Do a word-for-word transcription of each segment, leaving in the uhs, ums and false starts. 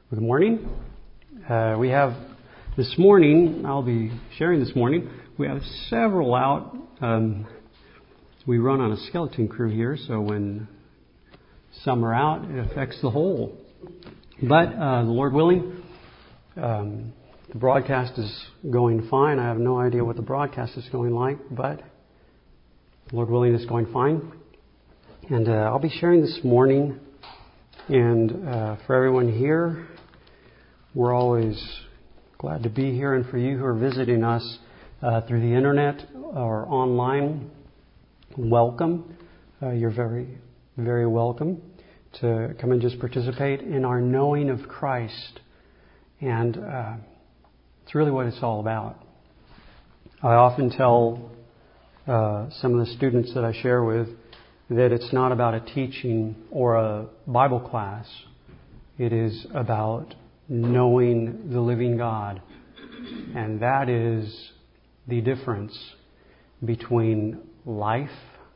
Good morning. Uh, we have this morning, I'll be sharing this morning, we have several out. Um, we run on a skeleton crew here, so when some are out, it affects the whole. But uh, the Lord willing, um, the broadcast is going fine. I have no idea what the broadcast is going like, but the Lord willing, it's going fine. And uh, I'll be sharing this morning. And uh, for everyone here, we're always glad to be here. And for you who are visiting us uh, through the internet or online, welcome. Uh, you're very, very welcome to come and just participate in our knowing of Christ. And uh, it's really what it's all about. I often tell uh, some of the students that I share with that it's not about a teaching or a Bible class. It is about knowing the living God. And that is the difference between life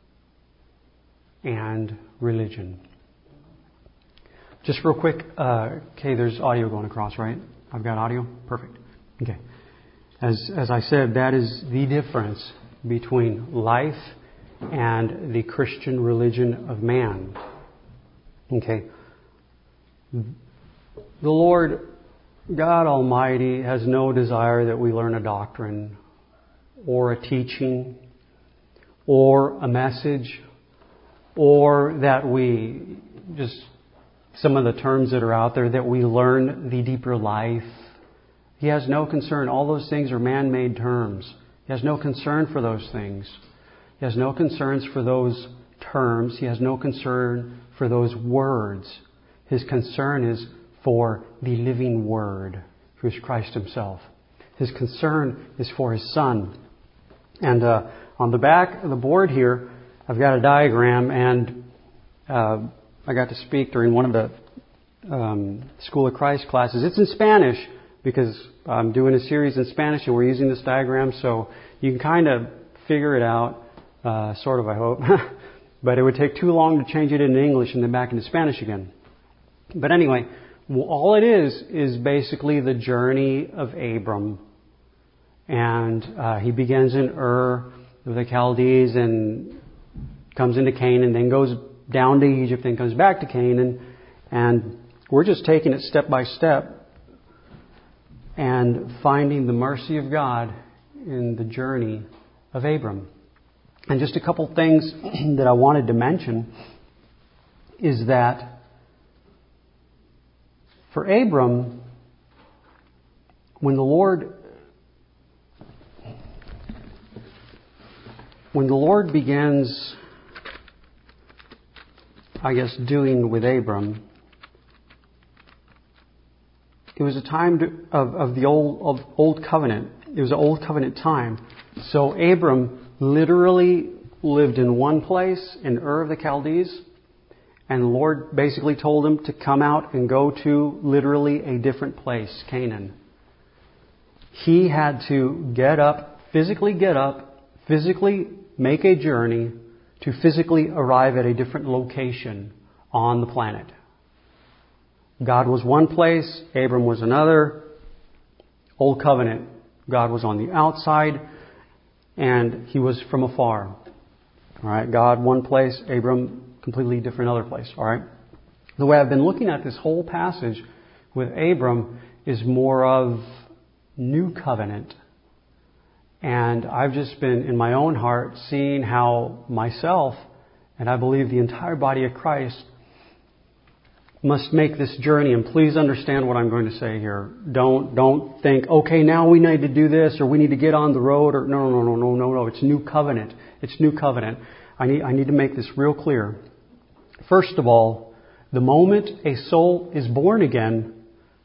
and religion. Just real quick, uh, okay, there's audio going across, right? I've got audio? Perfect. Okay. As, as I said, that is the difference between life and the Christian religion of man. Okay. The Lord, God Almighty, has no desire that we learn a doctrine or a teaching or a message or that we just, some of the terms that are out there, that we learn the deeper life. He has no concern. All those things are man-made terms. He has no concern for those things. He has no concerns for those terms. He has no concern for those words. His concern is for the living Word, who is Christ Himself. His concern is for His Son. And uh, on the back of the board here, I've got a diagram, and uh, I got to speak during one of the um, School of Christ classes. It's in Spanish because I'm doing a series in Spanish, and we're using this diagram, so you can kind of figure it out. Uh, sort of, I hope. But it would take too long to change it into English and then back into Spanish again. But anyway, all it is is basically the journey of Abram. And uh, he begins in Ur of the Chaldees and comes into Canaan, then goes down to Egypt, then comes back to Canaan. And we're just taking it step by step and finding the mercy of God in the journey of Abram. And just a couple things that I wanted to mention is that for Abram, when the Lord when the Lord begins, I guess, doing with Abram, it was a time to, of, of the old of old covenant. It was an old covenant time. So Abram literally lived in one place in Ur of the Chaldees, and the Lord basically told him to come out and go to literally a different place, Canaan. He had to get up, physically get up, physically make a journey to physically arrive at a different location on the planet. God was one place, Abram was another. Old covenant, God was on the outside, and he was from afar. All right, God one place, Abram completely different other place. All right. The way I've been looking at this whole passage with Abram is more of new covenant. And I've just been in my own heart seeing how myself, and I believe the entire body of Christ, must make this journey. And please understand what I'm going to say here. Don't don't think, okay, now we need to do this, or we need to get on the road, or no, no, no, no, no, no. It's new covenant. It's new covenant. I need I need to make this real clear. First of all, the moment a soul is born again,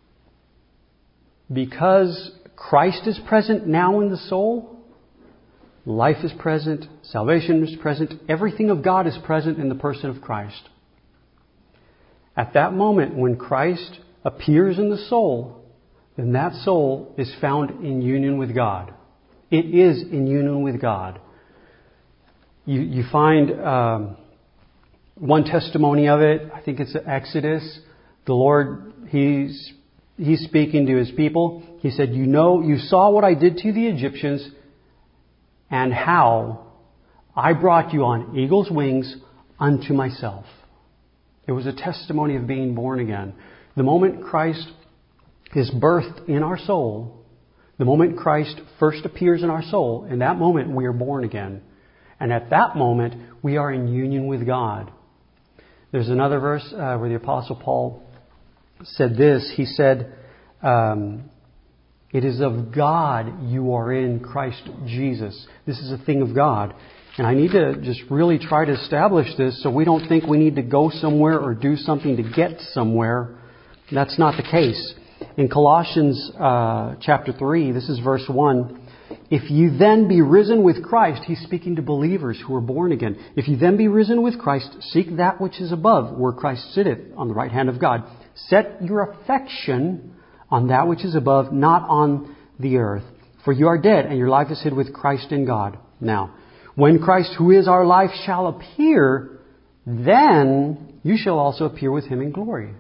because Christ is present now in the soul, life is present, salvation is present, everything of God is present in the person of Christ. At that moment, when Christ appears in the soul, then that soul is found in union with God. It is in union with God. You, you find um, one testimony of it. I think it's Exodus. The Lord, He's he's speaking to his people. He said, you know, you saw what I did to the Egyptians and how I brought you on eagle's wings unto myself. It was a testimony of being born again. The moment Christ is birthed in our soul, the moment Christ first appears in our soul, in that moment we are born again. And at that moment we are in union with God. There's another verse uh, where the Apostle Paul said this. He said, um, it is of God you are in Christ Jesus. This is a thing of God. And I need to just really try to establish this so we don't think we need to go somewhere or do something to get somewhere. That's not the case. In Colossians uh, chapter three, this is verse one. If you then be risen with Christ, he's speaking to believers who are born again. If you then be risen with Christ, seek that which is above, where Christ sitteth on the right hand of God. Set your affection on that which is above, not on the earth. For you are dead, and your life is hid with Christ in God. Now, when Christ, who is our life, shall appear, then you shall also appear with him in glory.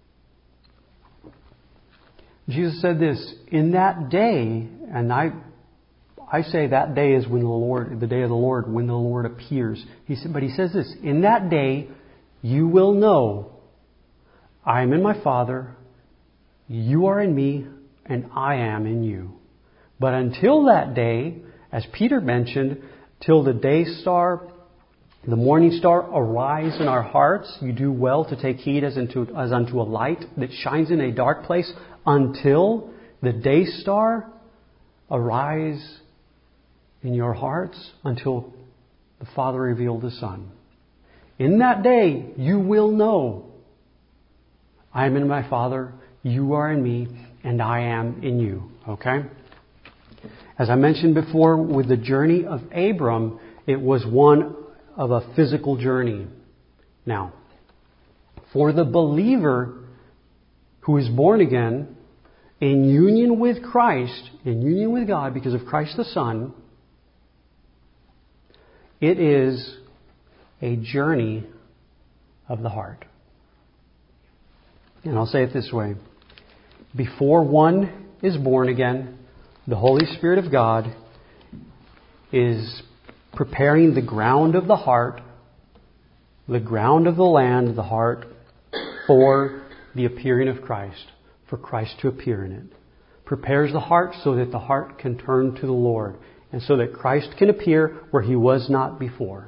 Jesus said this, in that day, and I I say that day is when the Lord, the day of the Lord, when the Lord appears. He said, but he says this, in that day you will know I am in my Father, you are in me, and I am in you. But until that day, as Peter mentioned, till the day star, the morning star arise in our hearts, you do well to take heed as, into, as unto a light that shines in a dark place, until the day star arise in your hearts, until the Father revealed the Son. In that day, you will know I am in my Father, you are in me, and I am in you. Okay? As I mentioned before, with the journey of Abram, it was one of a physical journey. Now, for the believer who is born again, in union with Christ, in union with God because of Christ the Son, it is a journey of the heart. And I'll say it this way. Before one is born again, the Holy Spirit of God is preparing the ground of the heart, the ground of the land, the heart, for the appearing of Christ, for Christ to appear in it. Prepares the heart so that the heart can turn to the Lord, and so that Christ can appear where he was not before.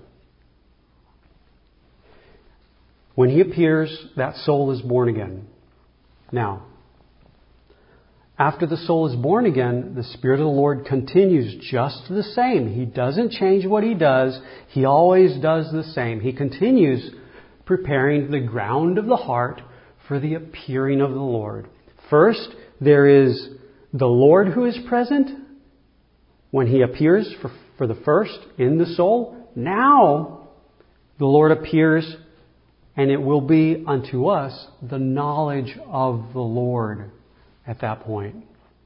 When he appears, that soul is born again. Now, after the soul is born again, the Spirit of the Lord continues just the same. He doesn't change what he does. He always does the same. He continues preparing the ground of the heart for the appearing of the Lord. First, there is the Lord who is present when he appears for, for the first in the soul. Now, the Lord appears, and it will be unto us the knowledge of the Lord at that point.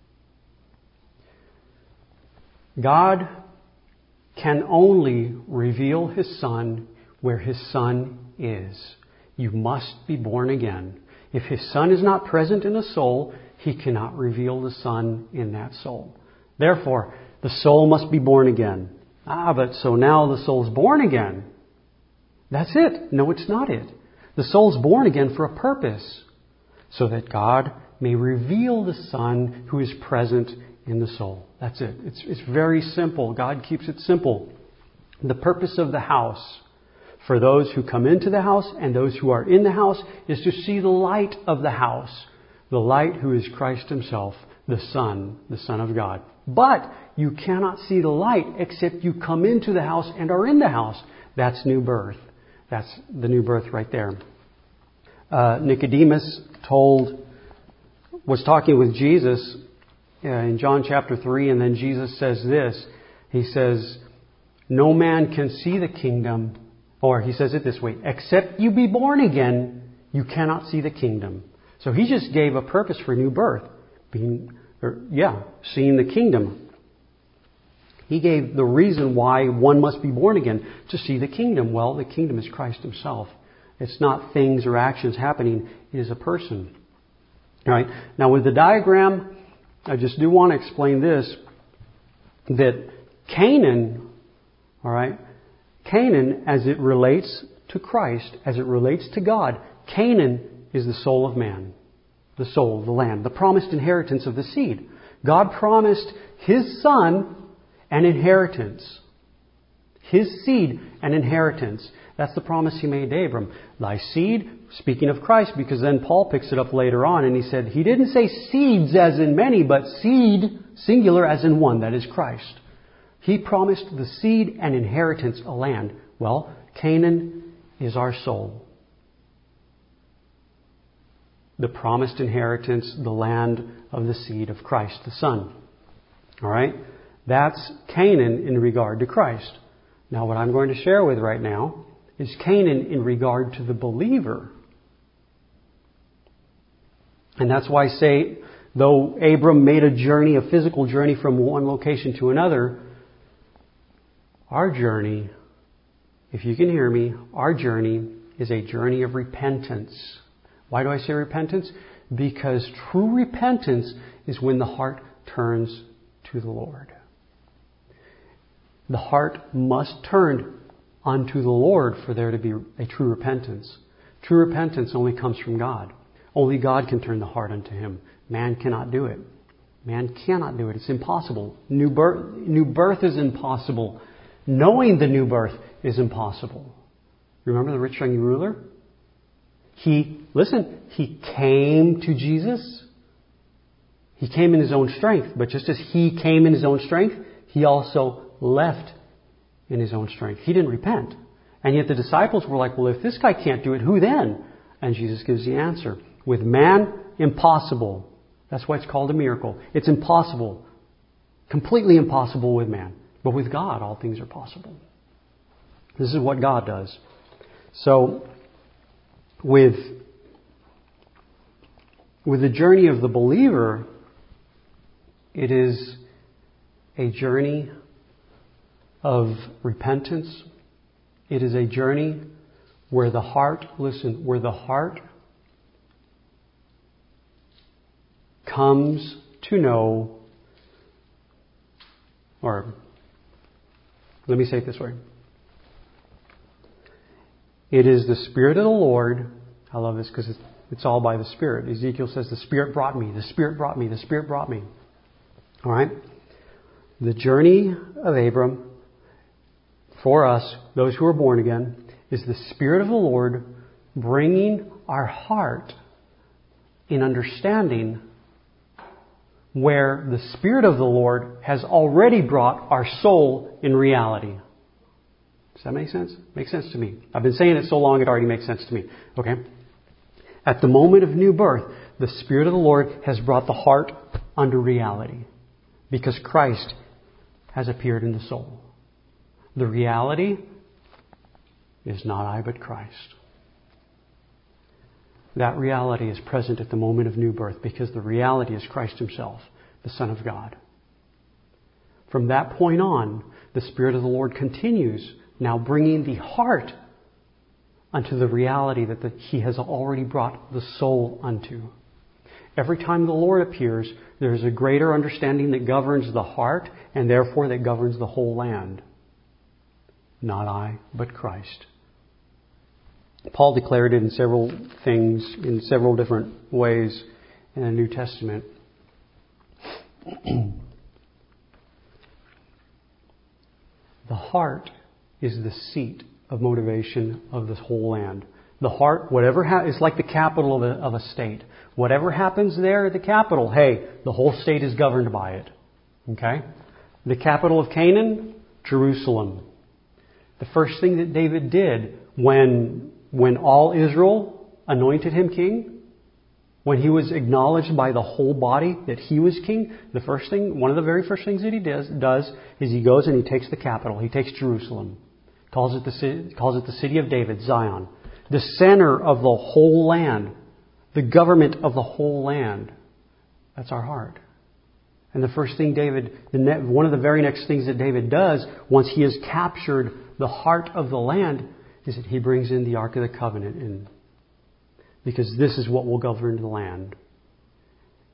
God can only reveal his Son where his Son is. You must be born again. If his Son is not present in a soul, he cannot reveal the Son in that soul. Therefore, the soul must be born again. Ah, but so now the soul's born again. That's it. No, it's not it. The soul's born again for a purpose, so that God may reveal the Son who is present in the soul. That's it. It's, it's very simple. God keeps it simple. The purpose of the house, for those who come into the house and those who are in the house, is to see the light of the house. The light who is Christ himself, the Son, the Son of God. But you cannot see the light except you come into the house and are in the house. That's new birth. That's the new birth right there. Uh, Nicodemus told, was talking with Jesus uh, in John chapter three, and then Jesus says this. He says, no man can see the kingdom, or he says it this way, except you be born again, you cannot see the kingdom. So he just gave a purpose for new birth, being, or, yeah, seeing the kingdom. He gave the reason why one must be born again, to see the kingdom. Well, the kingdom is Christ himself. It's not things or actions happening. It is a person. All right. Now with the diagram, I just do want to explain this, that Canaan, all right, Canaan as it relates to Christ, as it relates to God, Canaan is the soul of man. The soul, the land, the promised inheritance of the seed. God promised His Son an inheritance. His seed, an inheritance. That's the promise He made to Abram. Thy seed, speaking of Christ, because then Paul picks it up later on and he said, He didn't say seeds as in many, but seed, singular as in one, that is Christ. He promised the seed an inheritance, a land. Well, Canaan is our soul. The promised inheritance, the land of the seed of Christ, the Son. All right? That's Canaan in regard to Christ. Now, what I'm going to share with right now is Canaan in regard to the believer. And that's why I say, though Abram made a journey, a physical journey from one location to another, our journey, if you can hear me, our journey is a journey of repentance. Why do I say repentance? Because true repentance is when the heart turns to the Lord. The heart must turn unto the Lord for there to be a true repentance. True repentance only comes from God. Only God can turn the heart unto Him. Man cannot do it. Man cannot do it. It's impossible. New birth, new birth is impossible. Knowing the new birth is impossible. Remember the rich young ruler? He, listen, he came to Jesus. He came in his own strength. But just as he came in his own strength, he also left in his own strength. He didn't repent. And yet the disciples were like, well, if this guy can't do it, who then? And Jesus gives the answer. With man, impossible. That's why it's called a miracle. It's impossible. Completely impossible with man. But with God, all things are possible. This is what God does. So, with, with the journey of the believer, it is a journey of repentance. It is a journey where the heart, listen, where the heart comes to know, or let me say it this way. It is the Spirit of the Lord. I love this because it's, it's all by the Spirit. Ezekiel says, the Spirit brought me, the Spirit brought me, the Spirit brought me. All right? The journey of Abram, for us, those who are born again, is the Spirit of the Lord bringing our heart in understanding where the Spirit of the Lord has already brought our soul in reality. Does that make sense? Makes sense to me. I've been saying it so long it already makes sense to me. Okay? At the moment of new birth, the Spirit of the Lord has brought the heart under reality because Christ has appeared in the soul. The reality is not I but Christ. That reality is present at the moment of new birth because the reality is Christ Himself, the Son of God. From that point on, the Spirit of the Lord continues now bringing the heart unto the reality that the, He has already brought the soul unto. Every time the Lord appears, there is a greater understanding that governs the heart and therefore that governs the whole land. Not I, but Christ. Paul declared it in several things, in several different ways in the New Testament. The heart is the seat of motivation of this whole land. The heart, whatever ha- is like the capital of a, of a state. Whatever happens there at the capital, hey, the whole state is governed by it. Okay? The capital of Canaan, Jerusalem. The first thing that David did when, when all Israel anointed him king, when he was acknowledged by the whole body that he was king, the first thing, one of the very first things that he does, does is he goes and he takes the capital. He takes Jerusalem. Calls it the city, calls it the city of David, Zion. The center of the whole land. The government of the whole land. That's our heart. And the first thing David, the ne- one of the very next things that David does, once he has captured the heart of the land, is that he brings in the Ark of the Covenant in. Because this is what will govern the land.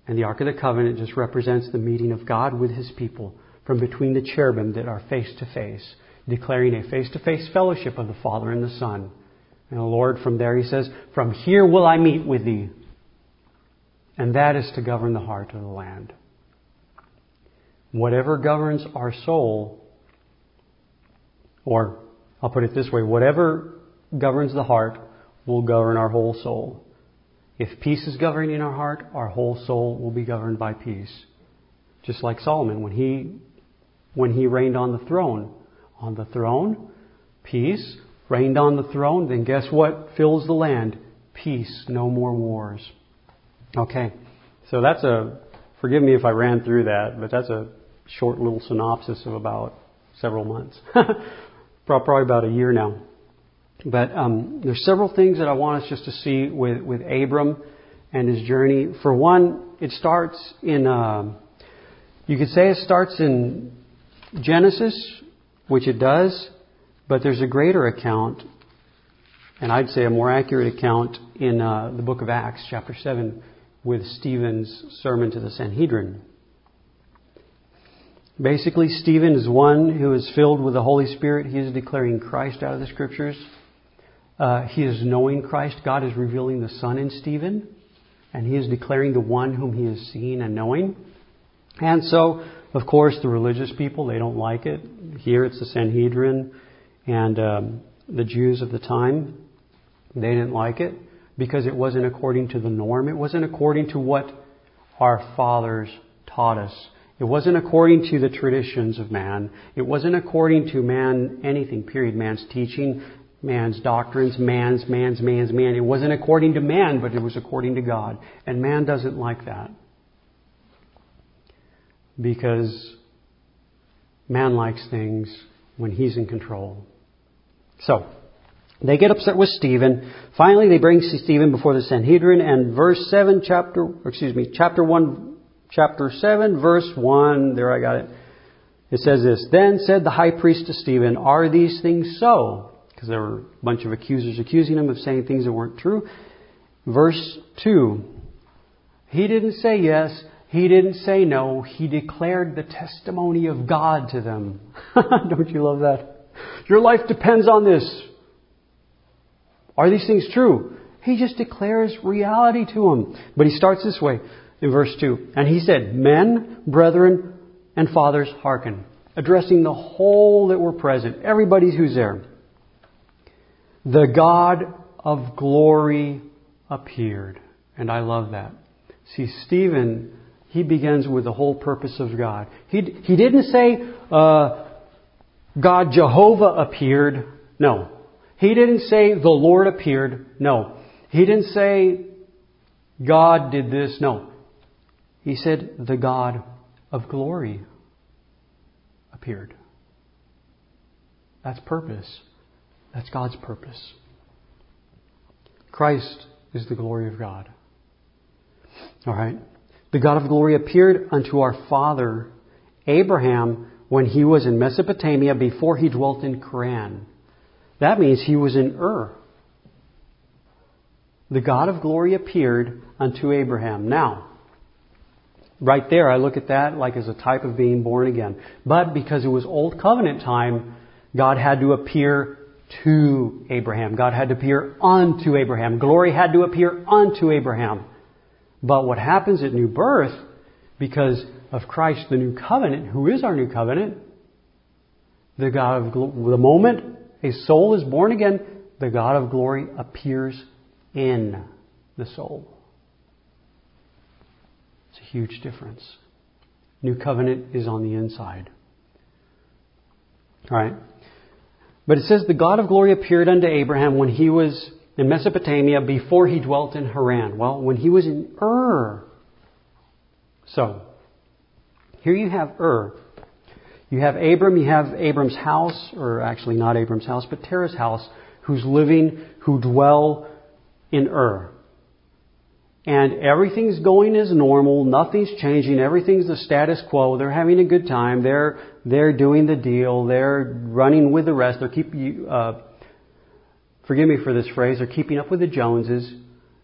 And the Ark of the Covenant just represents the meeting of God with His people from between the cherubim that are face to face, declaring a face-to-face fellowship of the Father and the Son. And the Lord, from there, He says, "From here will I meet with thee." And that is to govern the heart of the land. Whatever governs our soul, or I'll put it this way, whatever governs the heart will govern our whole soul. If peace is governing our heart, our whole soul will be governed by peace. Just like Solomon, when he when he reigned on the throne. On the throne, peace. Reigned on the throne, then guess what fills the land? Peace, no more wars. Okay, so that's a, forgive me if I ran through that, but that's a short little synopsis of about several months. Probably about a year now. But um, there's several things that I want us just to see with, with Abram and his journey. For one, it starts in, uh, you could say it starts in Genesis, which it does, but there's a greater account, and I'd say a more accurate account in uh, the book of Acts, chapter seven, with Stephen's sermon to the Sanhedrin. Basically, Stephen is one who is filled with the Holy Spirit. He is declaring Christ out of the Scriptures. Uh, he is knowing Christ. God is revealing the Son in Stephen, and he is declaring the one whom he is seeing and knowing. And so, of course, the religious people, they don't like it. Here it's the Sanhedrin and um, the Jews of the time. They didn't like it because it wasn't according to the norm. It wasn't according to what our fathers taught us. It wasn't according to the traditions of man. It wasn't according to man, anything, period. Man's teaching, man's doctrines, man's, man's, man's, man. It wasn't according to man, but it was according to God. And man doesn't like that. Because man likes things when he's in control. So, they get upset with Stephen. Finally, they bring Stephen before the Sanhedrin, and verse seven, chapter, excuse me, chapter one, chapter seven, verse one, there I got it. It says this, "Then said the high priest to Stephen, are these things so?" Because there were a bunch of accusers accusing him of saying things that weren't true. Verse two, he didn't say yes. He didn't say no. He declared the testimony of God to them. Don't you love that? Your life depends on this. Are these things true? He just declares reality to them. But he starts this way in verse two. "And he said, men, brethren, and fathers, hearken." Addressing the whole that were present. Everybody who's there. "The God of glory appeared." And I love that. See, Stephen, he begins with the whole purpose of God. He, he didn't say, uh, God Jehovah appeared. No. He didn't say the Lord appeared. No. He didn't say God did this. No. He said the God of glory appeared. That's purpose. That's God's purpose. Christ is the glory of God. All right. "The God of glory appeared unto our father Abraham when he was in Mesopotamia before he dwelt in Haran." That means he was in Ur. The God of glory appeared unto Abraham. Now, right there, I look at that like as a type of being born again. But because it was Old Covenant time, God had to appear to Abraham. God had to appear unto Abraham. Glory had to appear unto Abraham. But what happens at new birth, because of Christ, the new covenant, who is our new covenant, the God of glo- the moment a soul is born again, the God of glory appears in the soul. It's a huge difference. New covenant is on the inside. All right. But it says the God of glory appeared unto Abraham when he was in Mesopotamia before he dwelt in Haran. Well, when he was in Ur. So, here you have Ur. You have Abram, you have Abram's house, or actually not Abram's house, but Terah's house, who's living, who dwell in Ur. And everything's going as normal, nothing's changing, everything's the status quo. They're having a good time, they're they're doing the deal, they're running with the rest, they're keeping, uh, forgive me for this phrase, they're keeping up with the Joneses.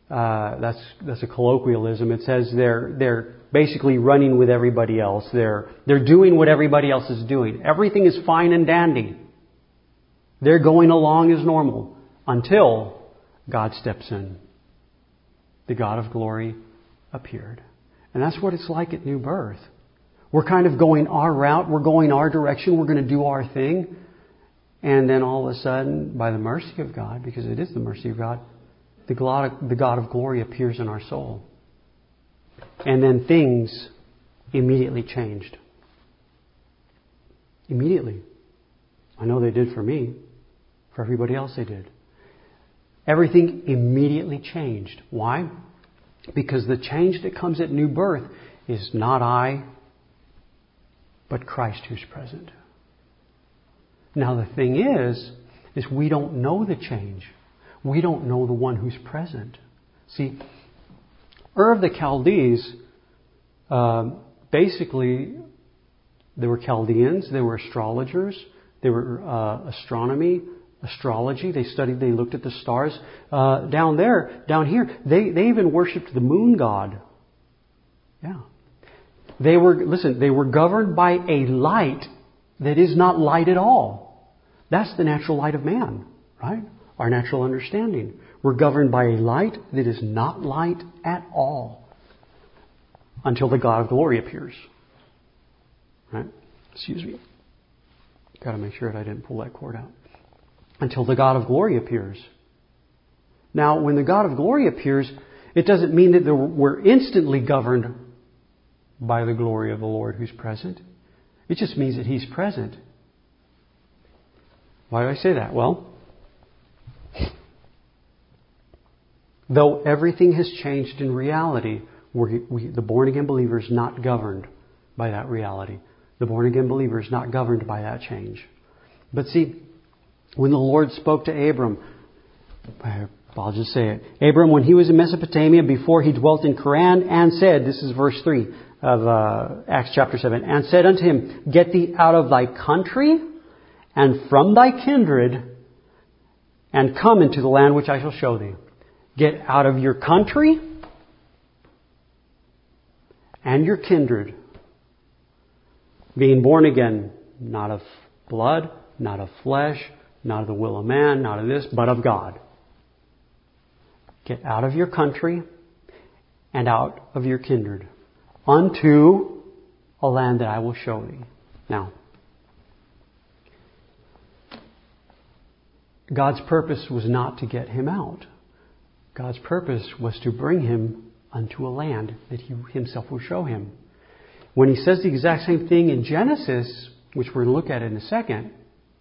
uh, that's that's a colloquialism. It says they're they're basically running with everybody else. They're they're doing what everybody else is doing. Everything is fine and dandy. They're going along as normal until God steps in. The God of glory appeared. And that's what it's like at new birth. We're kind of going our route. We're going our direction. We're going to do our thing. And then all of a sudden, by the mercy of God, because it is the mercy of God, the God, the God of glory appears in our soul. And then things immediately changed. Immediately. I know they did for me. For everybody else they did. Everything immediately changed. Why? Because the change that comes at new birth is not I, but Christ who's present. Now the thing is, is we don't know the change. We don't know the one who's present. See, Ur of the Chaldees, uh, basically, they were Chaldeans, they were astrologers, they were uh, astronomy, astrology. They studied, they looked at the stars. Uh, down there, down here, they, they even worshipped the moon god. Yeah. They were, listen, they were governed by a light that is not light at all. That's the natural light of man, right? Our natural understanding. We're governed by a light that is not light at all until the God of glory appears. Right? Excuse me. Got to make sure that I didn't pull that cord out. Until the God of glory appears. Now, when the God of glory appears, it doesn't mean that we're instantly governed by the glory of the Lord who's present. It just means that He's present. Why do I say that? Well, though everything has changed in reality, we, we, the born-again believer is not governed by that reality. The born-again believer is not governed by that change. But see, when the Lord spoke to Abram, I'll just say it. Abram, when he was in Mesopotamia, before he dwelt in Haran, and said, this is verse three of uh, Acts chapter seven, and said unto him, get thee out of thy country and from thy kindred, and come into the land which I shall show thee. Get out of your country and your kindred. Being born again, not of blood, not of flesh, not of the will of man, not of this, but of God. Get out of your country and out of your kindred unto a land that I will show thee. Now, God's purpose was not to get him out. God's purpose was to bring him unto a land that He Himself will show him. When He says the exact same thing in Genesis, which we're going to look at in a second,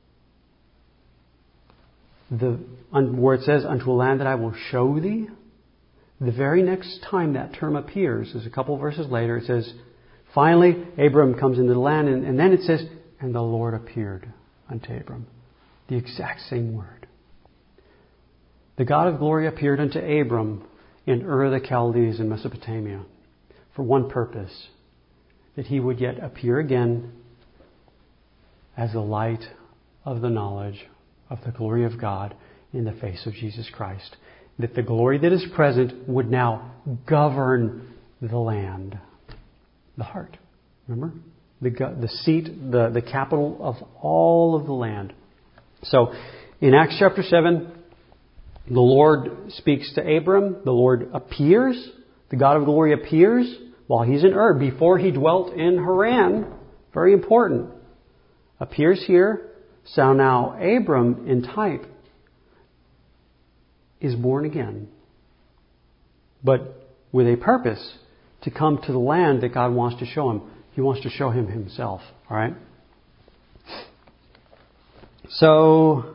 the where it says, unto a land that I will show thee, the very next time that term appears is a couple verses later. It says, finally, Abram comes into the land, and, and then it says, and the Lord appeared unto Abram. The exact same word. The God of glory appeared unto Abram in Ur of the Chaldees in Mesopotamia for one purpose, that he would yet appear again as the light of the knowledge of the glory of God in the face of Jesus Christ. That the glory that is present would now govern the land. The heart. Remember? The, the seat, the, the capital of all of the land. So, in Acts chapter seven, the Lord speaks to Abram. The Lord appears. The God of glory appears while he's in Ur. Before he dwelt in Haran. Very important. Appears here. So now Abram, in type, is born again. But with a purpose to come to the land that God wants to show him. He wants to show him Himself. All right? So,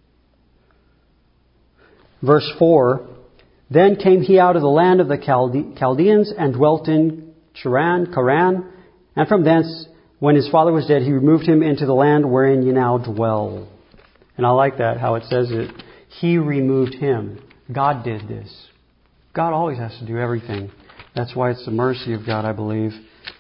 verse four, then came he out of the land of the Chalde- Chaldeans and dwelt in Charan, Charan, and from thence, when his father was dead, he removed him into the land wherein ye now dwell. And I like that, how it says it. He removed him. God did this. God always has to do everything. That's why it's the mercy of God, I believe,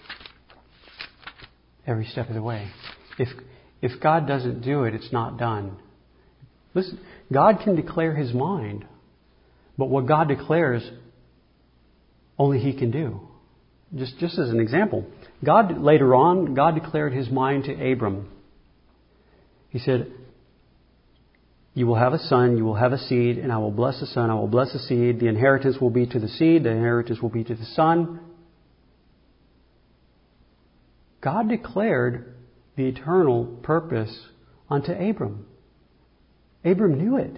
every step of the way. If if God doesn't do it, it's not done. Listen, God can declare His mind. But what God declares, only He can do. Just, just as an example, God later on, God declared His mind to Abram. He said, you will have a son, you will have a seed, and I will bless the son, I will bless the seed. The inheritance will be to the seed, the inheritance will be to the son. God declared the eternal purpose unto Abram. Abram knew it.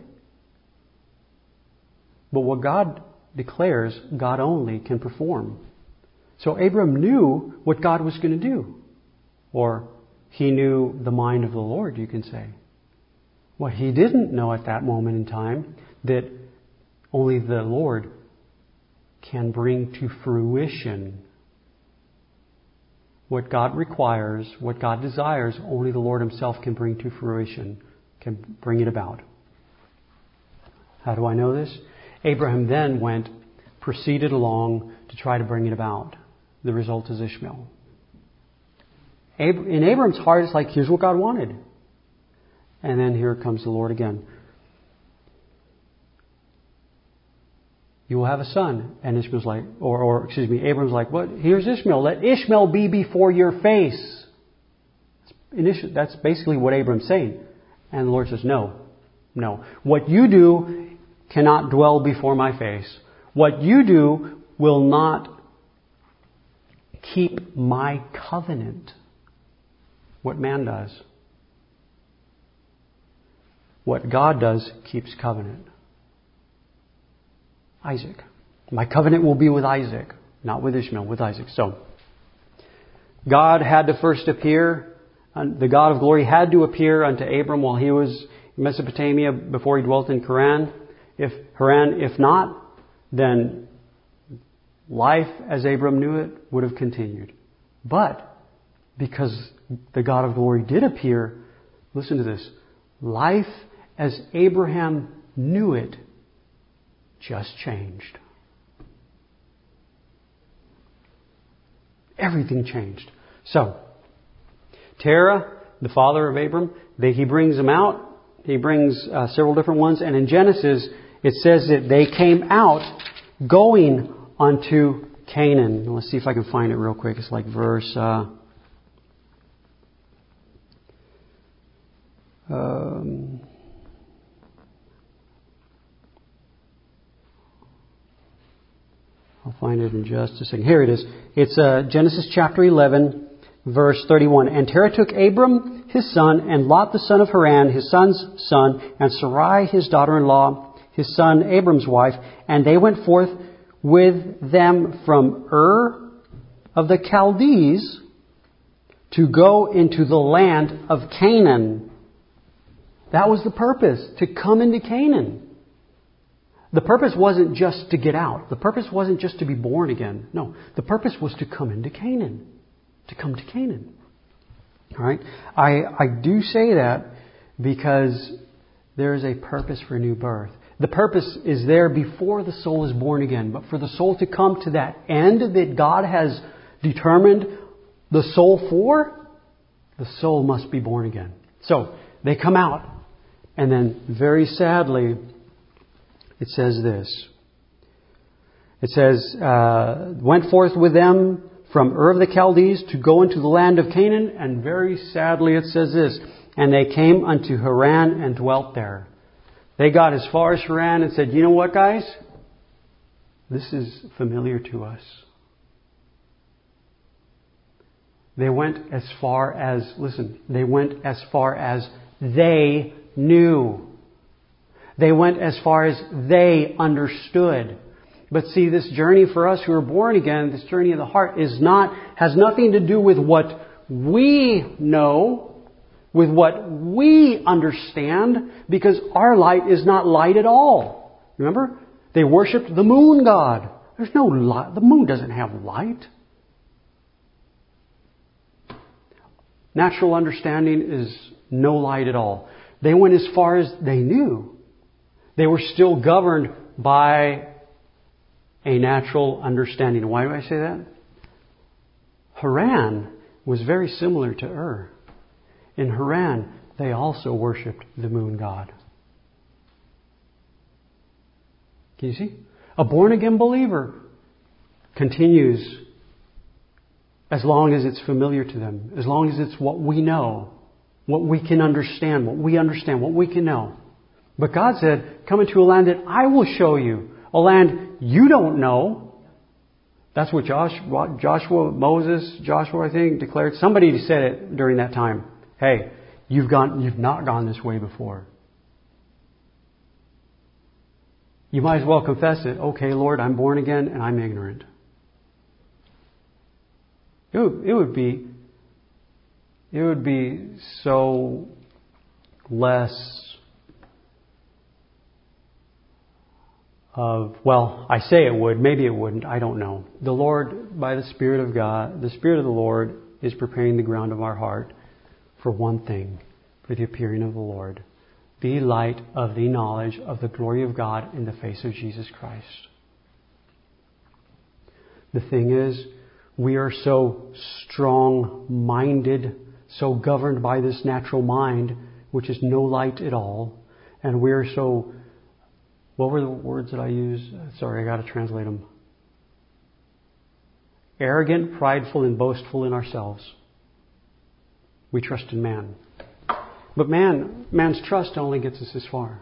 But what God declares, God only can perform. So Abram knew what God was going to do. Or he knew the mind of the Lord, you can say. What he didn't know at that moment in time, that only the Lord can bring to fruition. What God requires, what God desires, only the Lord Himself can bring to fruition, can bring it about. How do I know this? Abraham then went, proceeded along to try to bring it about. The result is Ishmael. In Abraham's heart, it's like, here's what God wanted. And then here comes the Lord again. You will have a son. And Ishmael's like, or, or excuse me, Abraham's like, what? Here's Ishmael. Let Ishmael be before your face. That's basically what Abraham's saying. And the Lord says, no, no. What you do cannot dwell before my face. What you do will not keep my covenant. What man does. What God does keeps covenant. Isaac. My covenant will be with Isaac, not with Ishmael, with Isaac. So, God had to first appear. The God of glory had to appear unto Abram while he was in Mesopotamia before he dwelt in Haran. If Haran, if not, then life as Abram knew it would have continued. But because the God of glory did appear, listen to this, life as Abraham knew it just changed. Everything changed. So, Terah, the father of Abram, they, he brings them out. He brings uh, several different ones. And in Genesis, it says that they came out going unto Canaan. Let's see if I can find it real quick. It's like verse... Uh, um, I'll find it in just a second. Here it is. It's uh, Genesis chapter eleven, verse thirty-one. And Terah took Abram, his son, and Lot, the son of Haran, his son's son, and Sarai, his daughter-in-law, his son Abram's wife, and they went forth with them from Ur of the Chaldees to go into the land of Canaan. That was the purpose, to come into Canaan. The purpose wasn't just to get out. The purpose wasn't just to be born again. No, the purpose was to come into Canaan. To come to Canaan. All right? I, I do say that because there is a purpose for new birth. The purpose is there before the soul is born again. But for the soul to come to that end that God has determined the soul for, the soul must be born again. So, they come out. And then, very sadly, it says this. It says, uh, went forth with them from Ur of the Chaldees to go into the land of Canaan. And very sadly it says this. And they came unto Haran and dwelt there. They got as far as Haran and said, you know what, guys? This is familiar to us. They went as far as, listen, they went as far as they knew. They went as far as they understood. But see, this journey for us who are born again, this journey of the heart, is not, has nothing to do with what we know, with what we understand, because our light is not light at all. Remember? They worshipped the moon god. There's no light. The moon doesn't have light. Natural understanding is no light at all. They went as far as they knew. They were still governed by a natural understanding. Why do I say that? Haran was very similar to Ur. In Haran, they also worshipped the moon god. Can you see? A born-again believer continues as long as it's familiar to them, as long as it's what we know, what we can understand, what we understand, what we can know. But God said, come into a land that I will show you, a land you don't know. That's what Joshua, Joshua, Moses, Joshua, I think, declared. Somebody said it during that time. Hey, you've gone, you've not gone this way before. You might as well confess it. Okay, Lord, I'm born again and I'm ignorant. It would, it would be, it would be so less of, well, I say it would, maybe it wouldn't, I don't know. The Lord, by the Spirit of God, the Spirit of the Lord is preparing the ground of our heart for one thing, for the appearing of the Lord. The light of the knowledge of the glory of God in the face of Jesus Christ. The thing is, we are so strong-minded, so governed by this natural mind, which is no light at all. And we're so... What were the words that I used? Sorry, I got to translate them. Arrogant, prideful, and boastful in ourselves. We trust in man. But man, man's trust only gets us this far.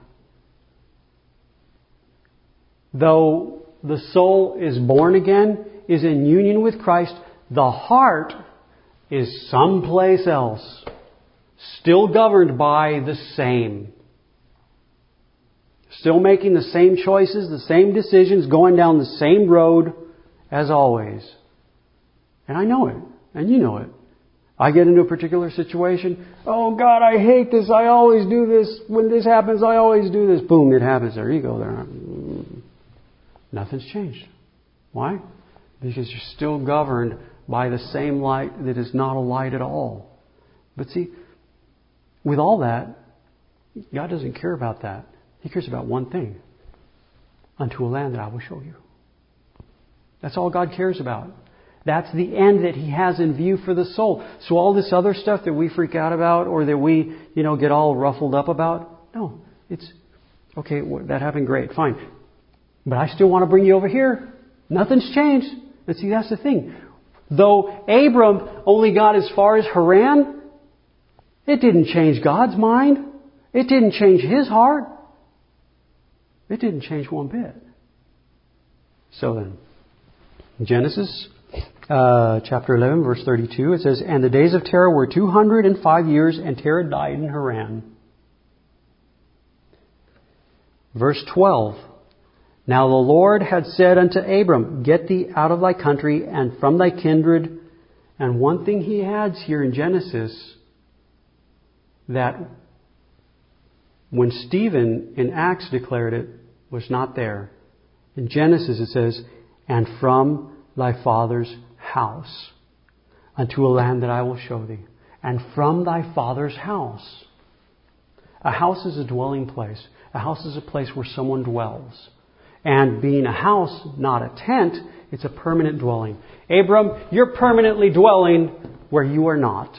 Though the soul is born again, is in union with Christ, the heart is someplace else, still governed by the same. Still making the same choices, the same decisions, going down the same road as always. And I know it, and you know it. I get into a particular situation. Oh God, I hate this. I always do this. When this happens, I always do this. Boom, it happens. There you go. There. Nothing's changed. Why? Because you're still governed by the same light that is not a light at all. But see, with all that, God doesn't care about that. He cares about one thing. Unto a land that I will show you. That's all God cares about. That's the end that He has in view for the soul. So all this other stuff that we freak out about or that we, you know, get all ruffled up about, no, it's, okay, that happened, great, fine. But I still want to bring you over here. Nothing's changed. And see, that's the thing. Though Abram only got as far as Haran, it didn't change God's mind. It didn't change His heart. It didn't change one bit. So then, Genesis uh, chapter eleven, verse thirty-two, it says, and the days of Terah were two hundred and five years, and Terah died in Haran. Verse twelve, now the Lord had said unto Abram, get thee out of thy country and from thy kindred. And one thing He adds here in Genesis, that when Stephen in Acts declared it, was not there. In Genesis it says, and from thy father's house, unto a land that I will show thee. And from thy father's house. A house is a dwelling place. A house is a place where someone dwells. And being a house, not a tent, it's a permanent dwelling. Abram, you're permanently dwelling where you are not.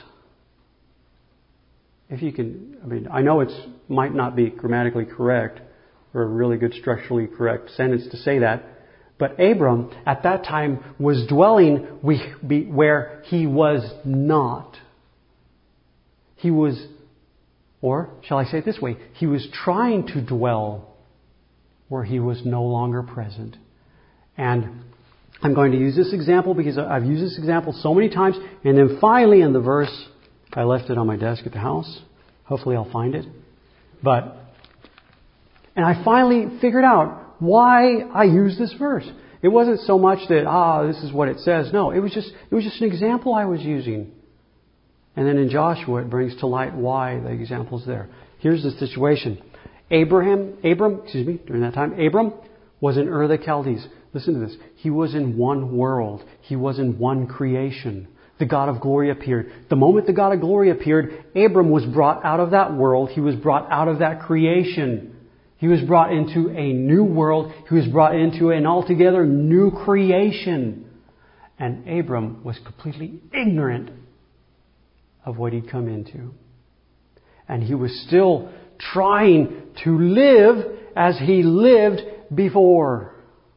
If you can, I mean, I know it might not be grammatically correct or a really good structurally correct sentence to say that, but Abram at that time was dwelling where he was not. He was, or shall I say it this way, he was trying to dwell where he was no longer present. And I'm going to use this example because I've used this example so many times. And then finally in the verse, I left it on my desk at the house. Hopefully I'll find it. But, and I finally figured out why I use this verse. It wasn't so much that, ah, this is what it says. No, it was just, it was just an example I was using. And then in Joshua, it brings to light why the example's there. Here's the situation. Abraham, Abram, excuse me, during that time, Abram was in Ur of the Chaldees. Listen to this. He was in one world. He was in one creation. The God of glory appeared. The moment the God of glory appeared, Abram was brought out of that world. He was brought out of that creation. He was brought into a new world. He was brought into an altogether new creation. And Abram was completely ignorant of what he'd come into. And he was still trying to live as he lived before.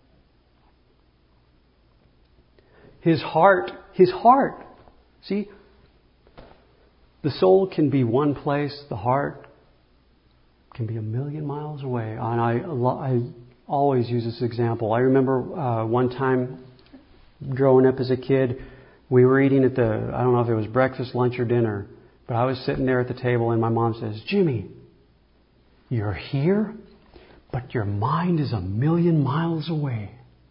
His heart, his heart. See, the soul can be one place, the heart can be a million miles away. And I, I always use this example. I remember uh, one time growing up as a kid, we were eating at the, I don't know if it was breakfast, lunch, or dinner, but I was sitting there at the table and my mom says, Jimmy, you're here, but your mind is a million miles away.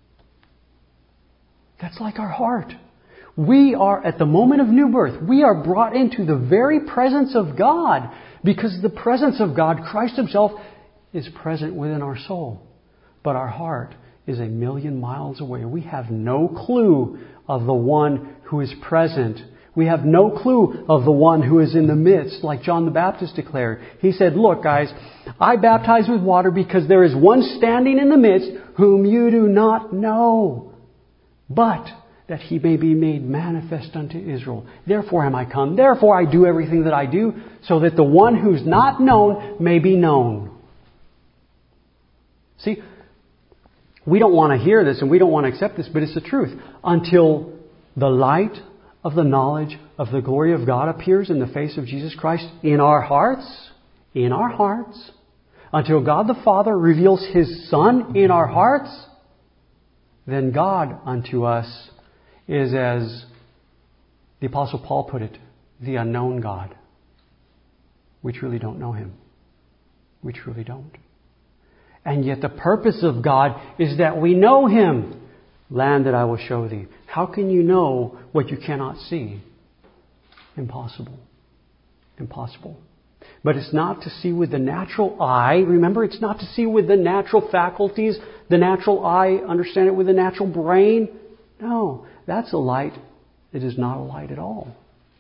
That's like our heart. We are, at the moment of new birth, we are brought into the very presence of God because the presence of God, Christ Himself, is present within our soul. But our heart is a million miles away. We have no clue of the one who is present. We have no clue of the one who is in the midst, like John the Baptist declared. He said, look guys, I baptize with water because there is one standing in the midst whom you do not know. But that He may be made manifest unto Israel. Therefore am I come. Therefore I do everything that I do, so that the one who's not known may be known. See, we don't want to hear this and we don't want to accept this, but it's the truth. Until the light of the knowledge of the glory of God appears in the face of Jesus Christ in our hearts, in our hearts, until God the Father reveals His Son in our hearts, then God unto us is, as the Apostle Paul put it, the unknown God. We truly don't know Him. We truly don't. And yet the purpose of God is that we know Him. Land that I will show thee. How can you know what you cannot see? Impossible. Impossible. But it's not to see with the natural eye. Remember, it's not to see with the natural faculties. The natural eye, understand it with the natural brain. No, that's a light. It is not a light at all.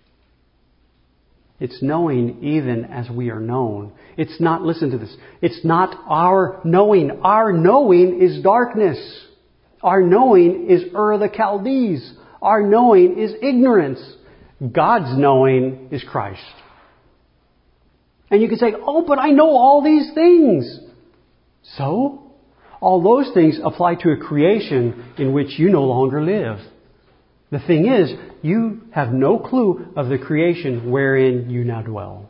It's knowing even as we are known. It's not, listen to this, it's not our knowing. Our knowing is darkness. Our knowing is Ur of the Chaldees. Our knowing is ignorance. God's knowing is Christ. And you can say, oh, but I know all these things. So? All those things apply to a creation in which you no longer live. The thing is, you have no clue of the creation wherein you now dwell.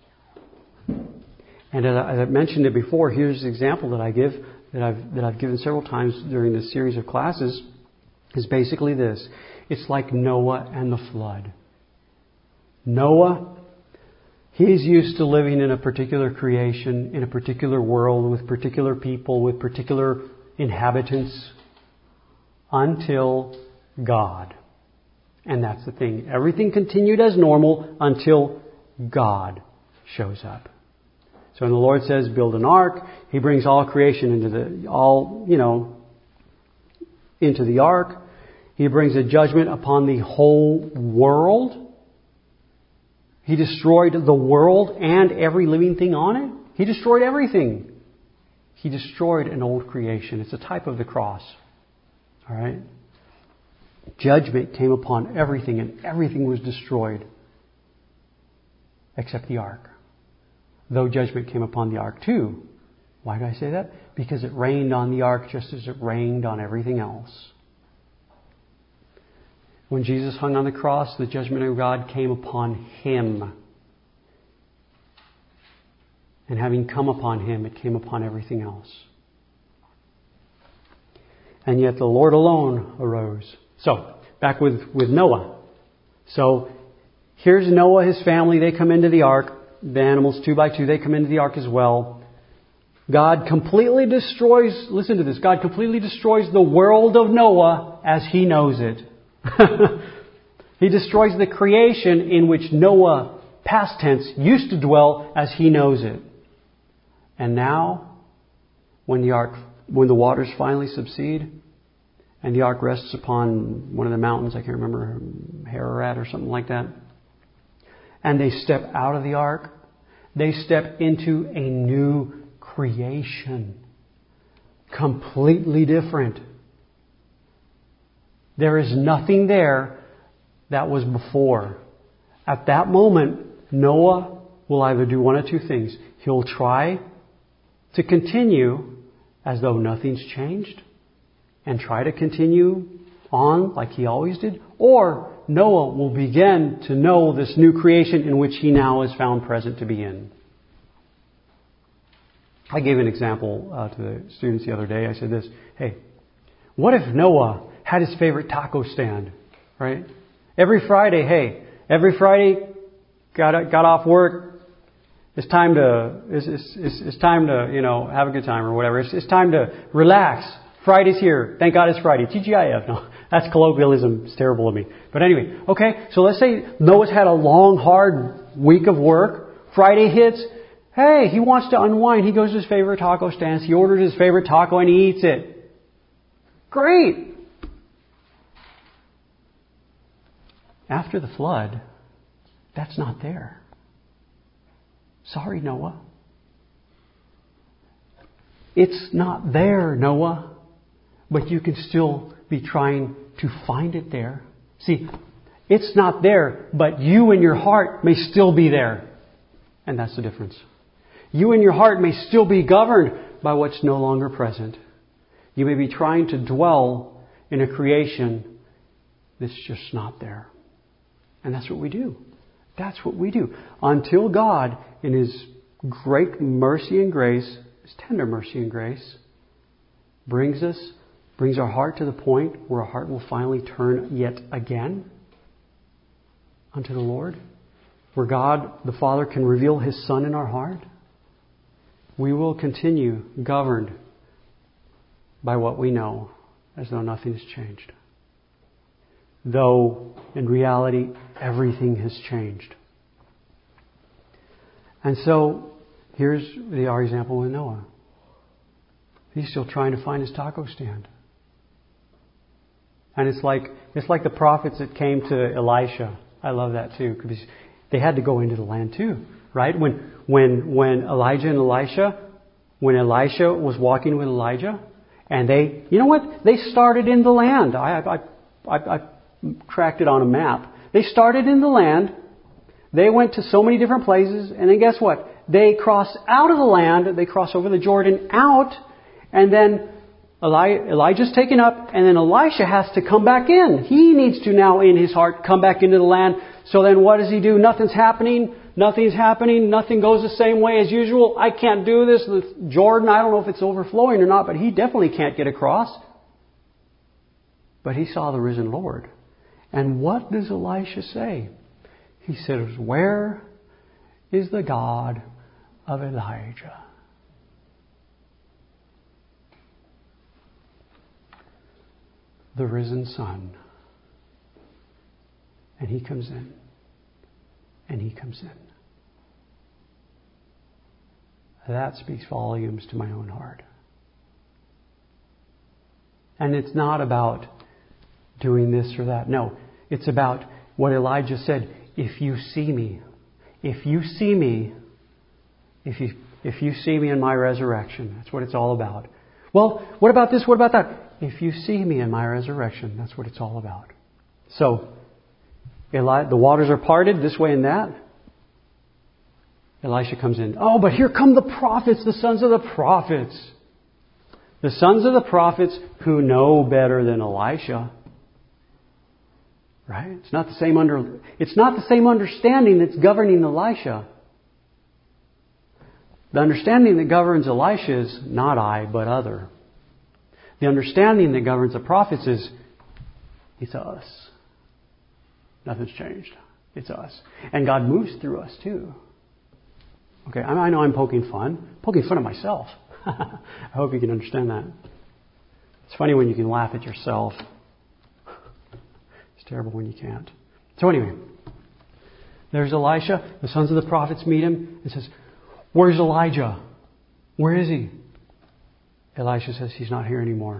And as I mentioned it before, here's the example that I give, that I've, that I've given several times during this series of classes, is basically this. It's like Noah and the flood. Noah, he's used to living in a particular creation, in a particular world, with particular people, with particular inhabitants, until God. And that's the thing. Everything continued as normal until God shows up. So when the Lord says, build an ark, He brings all creation into the, all, you know, into the ark. He brings a judgment upon the whole world. He destroyed the world and every living thing on it. He destroyed everything. He destroyed an old creation. It's a type of the cross. All right? Judgment came upon everything, and everything was destroyed except the ark. Though judgment came upon the ark too. Why do I say that? Because it rained on the ark just as it rained on everything else. When Jesus hung on the cross, the judgment of God came upon Him. And having come upon Him, it came upon everything else. And yet the Lord alone arose. So, back with, with Noah. So, here's Noah, his family, they come into the ark. The animals, two by two, they come into the ark as well. God completely destroys, listen to this, God completely destroys the world of Noah as He knows it. He destroys the creation in which Noah, past tense, used to dwell as he knows it. And now, when the ark, when the waters finally subside, and the ark rests upon one of the mountains, I can't remember, Ararat or something like that, and they step out of the ark, they step into a new creation. Completely different. There is nothing there that was before. At that moment, Noah will either do one of two things. He'll try to continue as though nothing's changed and try to continue on like he always did? Or Noah will begin to know this new creation in which he now is found present to be in. I gave an example uh, to the students the other day. I said this, hey, what if Noah had his favorite taco stand, right? Every Friday, hey, every Friday, got got off work, it's time to, it's, it's, it's, it's time to, you know, have a good time or whatever. It's, it's time to relax. Friday's here. Thank God it's Friday. T G I F. No, that's colloquialism. It's terrible of me. But anyway, okay, so let's say Noah's had a long, hard week of work. Friday hits. Hey, he wants to unwind. He goes to his favorite taco stand. He orders his favorite taco and he eats it. Great. After the flood, that's not there. Sorry, Noah. It's not there, Noah. But you can still be trying to find it there. See, it's not there, but you in your heart may still be there. And that's the difference. You in your heart may still be governed by what's no longer present. You may be trying to dwell in a creation that's just not there. And that's what we do. That's what we do. Until God, in His great mercy and grace, His tender mercy and grace, brings us, brings our heart to the point where our heart will finally turn yet again unto the Lord, where God the Father can reveal His Son in our heart, we will continue governed by what we know as though nothing has changed. Though in reality everything has changed. And so here's the, our example with Noah. He's still trying to find his taco stand. And it's like it's like the prophets that came to Elisha. I love that too, because they had to go into the land too, right? When when when Elijah and Elisha, when Elisha was walking with Elijah, and they, you know what? They started in the land. I I I, I tracked it on a map. They started in the land. They went to so many different places, and then guess what? They crossed out of the land. They crossed over the Jordan out, and then Eli- Elijah's taken up, and then Elisha has to come back in. He needs to now, in his heart, come back into the land. So then what does he do? Nothing's happening. Nothing's happening. Nothing goes the same way as usual. I can't do this. The Jordan, I don't know if it's overflowing or not, but he definitely can't get across. But he saw the risen Lord. And what does Elisha say? He says, "Where is the God of Elijah?" The risen Son. And He comes in. And He comes in. That speaks volumes to my own heart. And it's not about doing this or that. No, it's about what Elijah said. If you see me, if you see me, if you if you see me in my resurrection, that's what it's all about. Well, what about this? What about that? If you see me in my resurrection, that's what it's all about. So, Eli, the waters are parted this way and that. Elisha comes in. Oh, but here come the prophets, the sons of the prophets. The sons of the prophets who know better than Elisha. Right? It's not the same under. It's not the same understanding that's governing Elisha. The understanding that governs Elisha is not I, but other. The understanding that governs the prophets is, it's us. Nothing's changed. It's us. And God moves through us too. Okay, I know I'm poking fun. Poking fun at myself. I hope you can understand that. It's funny when you can laugh at yourself. It's terrible when you can't. So anyway, there's Elisha. The sons of the prophets meet him and says, "Where's Elijah? Where is he?" Elisha says, "He's not here anymore."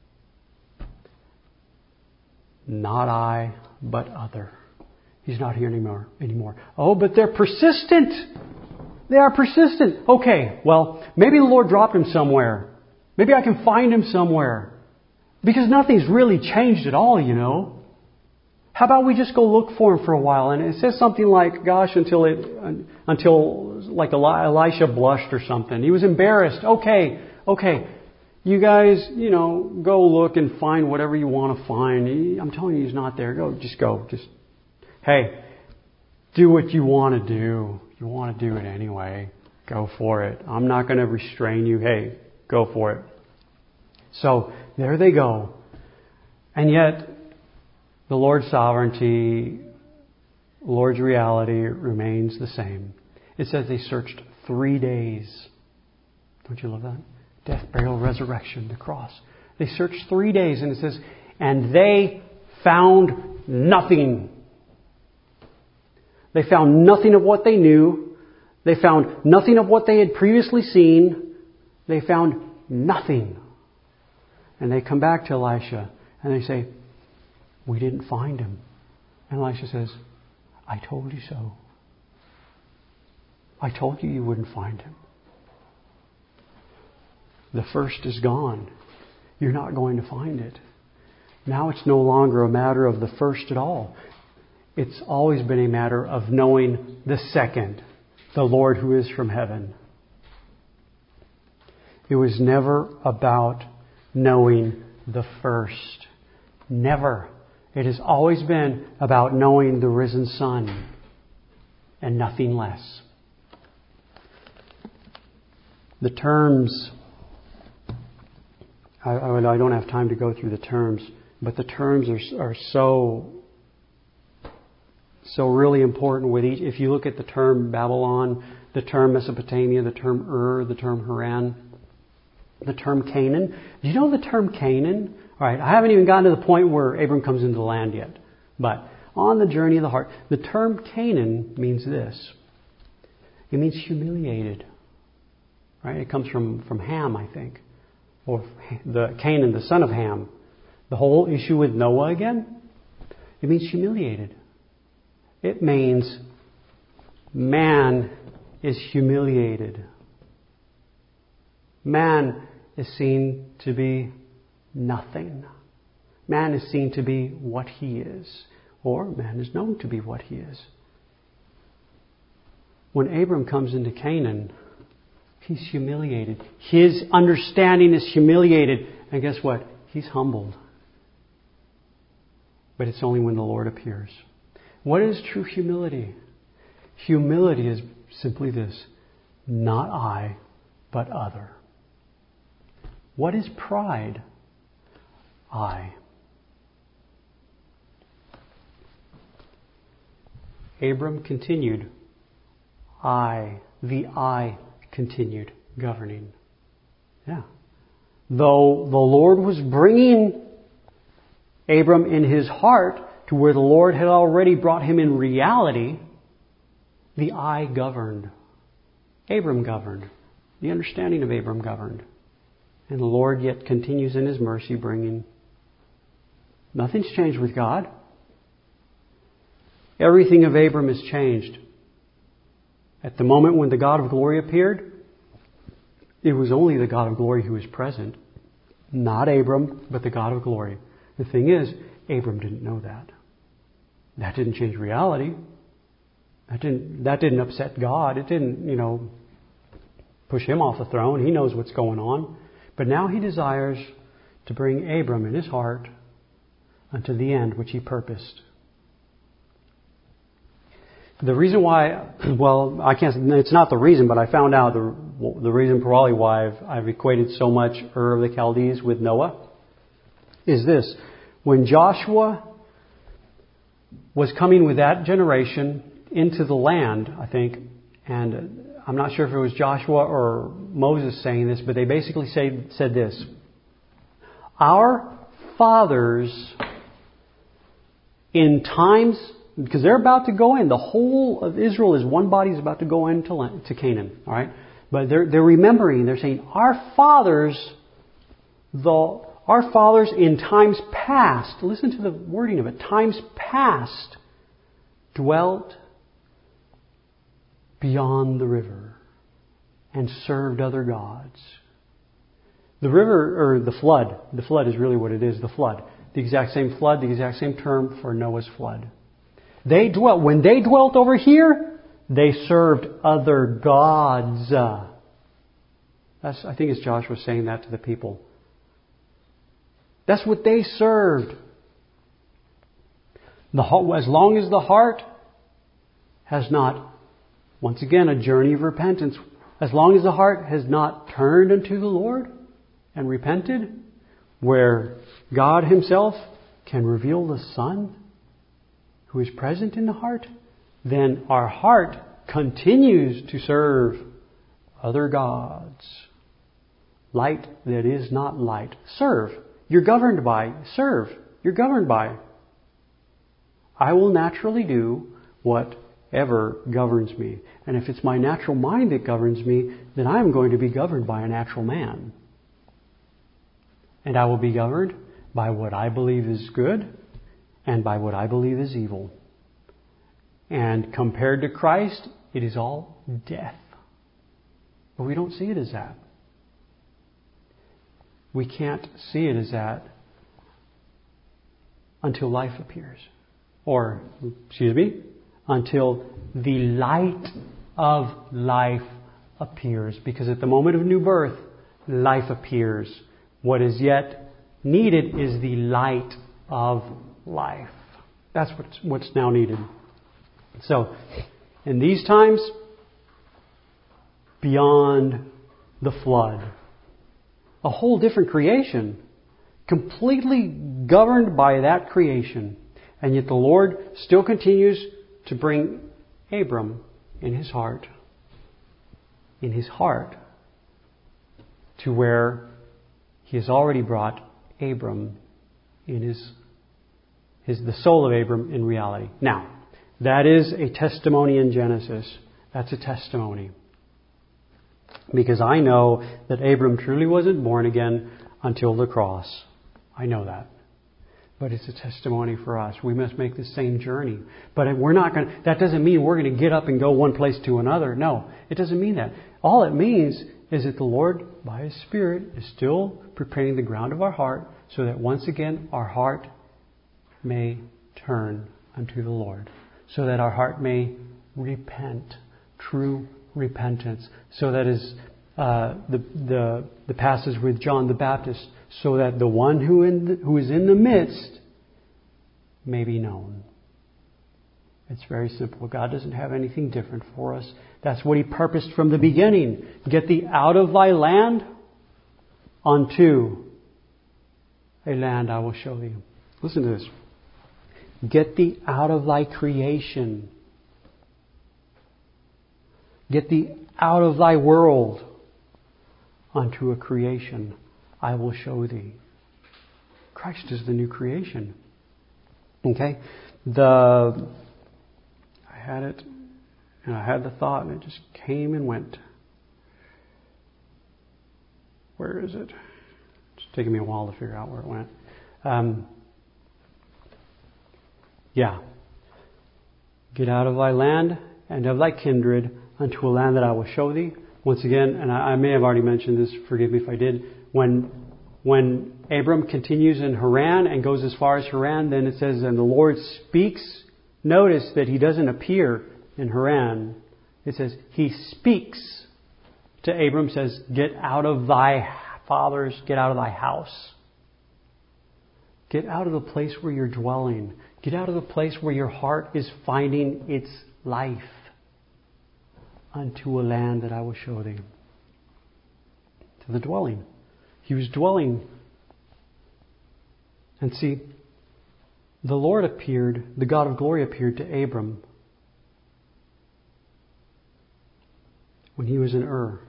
Not I, but other. He's not here anymore. anymore. Oh, but they're persistent. They are persistent. Okay, well, maybe the Lord dropped him somewhere. Maybe I can find him somewhere. Because nothing's really changed at all, you know. How about we just go look for him for a while? And it says something like, gosh, until it, until like Elisha blushed or something. He was embarrassed. Okay, okay. You guys, you know, go look and find whatever you want to find. I'm telling you, He's not there. Go, just go. Just, hey, do what you want to do. You want to do it anyway. Go for it. I'm not going to restrain you. Hey, go for it. So there they go. And yet, the Lord's sovereignty, Lord's reality remains the same. It says they searched three days. Don't you love that? Death, burial, resurrection, the cross. They searched three days, and it says, and they found nothing. They found nothing of what they knew. They found nothing of what they had previously seen. They found nothing. And they come back to Elisha, and they say, we didn't find him. And Elisha says, I told you so. I told you you wouldn't find him. The first is gone. You're not going to find it. Now it's no longer a matter of the first at all. It's always been a matter of knowing the second, the Lord who is from heaven. It was never about knowing the first. Never. It has always been about knowing the risen Son and nothing less. The terms, I, I don't have time to go through the terms, but the terms are, are so, so really important with each. If you look at the term Babylon, the term Mesopotamia, the term Ur, the term Haran, the term Canaan. Do you know the term Canaan? All right, I haven't even gotten to the point where Abram comes into the land yet. But on the journey of the heart, the term Canaan means this. It means humiliated. Right? It comes from, from Ham, I think. Or the Canaan, the son of Ham. The whole issue with Noah again, it means humiliated. It means man is humiliated. Man is seen to be nothing. Man is seen to be what he is. Or man is known to be what he is. When Abram comes into Canaan, he's humiliated. His understanding is humiliated. And guess what? He's humbled. But it's only when the Lord appears. What is true humility? Humility is simply this. Not I, but other. What is pride? I. Abram continued. I, the I, continued governing. Yeah. Though the Lord was bringing Abram in his heart to where the Lord had already brought him in reality, the I governed. Abram governed. The understanding of Abram governed. And the Lord yet continues in His mercy bringing. Nothing's changed with God. Everything of Abram is changed. At the moment when the God of glory appeared, it was only the God of glory who was present. Not Abram, but the God of glory. The thing is, Abram didn't know that. That didn't change reality. That didn't, that didn't upset God. It didn't, you know, push Him off the throne. He knows what's going on. But now He desires to bring Abram in his heart unto the end which He purposed. The reason why, well, I can't, it's not the reason, but I found out the, the reason probably why I've, I've equated so much Ur of the Chaldees with Noah is this. When Joshua was coming with that generation into the land, I think, and I'm not sure if it was Joshua or Moses saying this, but they basically say, said this. Our fathers in times, because they're about to go in, the whole of Israel is one body is about to go into to Canaan, all right? But they're they're remembering, they're saying, our fathers, the our fathers in times past, listen to the wording of it, times past dwelt beyond the river and served other gods. The river, or the flood, the flood is really what it is, the flood. The exact same flood, the exact same term for Noah's flood. They dwelt, when they dwelt over here, they served other gods. That's, I think it's Joshua saying that to the people. That's what they served. The, as long as the heart has not, once again, a journey of repentance, as long as the heart has not turned unto the Lord and repented, where God Himself can reveal the Son who is present in the heart, then our heart continues to serve other gods. Light that is not light. Serve. You're governed by. Serve. You're governed by. I will naturally do whatever governs me. And if it's my natural mind that governs me, then I'm going to be governed by a natural man. And I will be governed by what I believe is good and by what I believe is evil. And compared to Christ, it is all death. But we don't see it as that. We can't see it as that until life appears. Or, excuse me, until the light of life appears. Because at the moment of new birth, life appears. What is yet needed is the light of life. That's what's, what's now needed. So, in these times, beyond the flood, a whole different creation, completely governed by that creation. And yet the Lord still continues to bring Abram in his heart, in his heart, to where He has already brought Abram in his, his the soul of Abram in reality. Now, that is a testimony in Genesis. That's a testimony. Because I know that Abram truly wasn't born again until the cross. I know that. But it's a testimony for us. We must make the same journey. But we're not going to, that doesn't mean we're going to get up and go one place to another. No, it doesn't mean that. All it means is that the Lord, by His Spirit, is still preparing the ground of our heart so that once again our heart may turn unto the Lord. So that our heart may repent, true repentance. So that is uh, the, the the passage with John the Baptist, so that the one who in the, who is in the midst may be known. It's very simple. God doesn't have anything different for us. That's what He purposed from the beginning. Get thee out of thy land unto a land I will show thee. Listen to this. Get thee out of thy creation. Get thee out of thy world unto a creation I will show thee. Christ is the new creation. Okay? The I had it and I had the thought and it just came and went. Where is it? It's taking me a while to figure out where it went. Um, yeah. Get out of thy land and of thy kindred unto a land that I will show thee. Once again, and I, I may have already mentioned this, forgive me if I did, when when Abram continues in Haran and goes as far as Haran, then it says, and the Lord speaks. Notice that He doesn't appear in Haran. It says, He speaks to Abram, says, get out of thy fathers, get out of thy house. Get out of the place where you're dwelling. Get out of the place where your heart is finding its life. Unto a land that I will show thee. To the dwelling. He was dwelling. And see, the Lord appeared, the God of glory appeared to Abram when he was in Ur.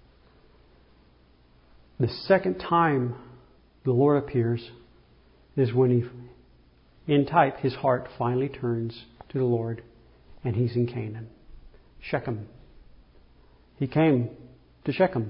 The second time the Lord appears is when he, in type, his heart finally turns to the Lord and he's in Canaan. Shechem. He came to Shechem.